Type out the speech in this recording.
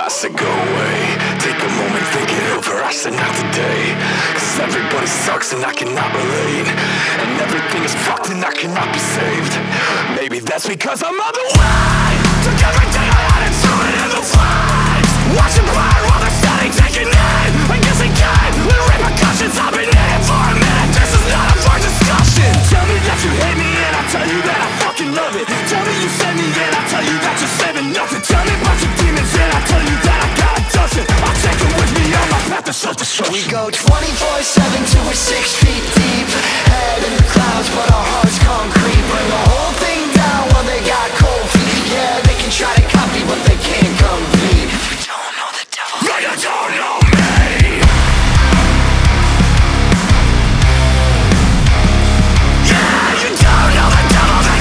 I said go away, take a moment, think it over. I said not today, cause everybody sucks and I cannot relate. And everything is fucked and I cannot be saved. Maybe that's because I'm on the way. Took everything I had and threw it in the flames. Watch it burn while they're steady taking aim. I guess it came with repercussions. I've been in it for a minute, this is not up for discussion. Tell me that you hate me and I'll tell you that I fucking love it. Tell me you send me and I'll tell you that you're saving nothing. Tell me about your demons and I'll tell you that I gotta touch it. I'll take it with me on my path to self-destruction. We go 24/7 till we're 6 feet deep. Head in the clouds but our heart's concrete. Bring a whole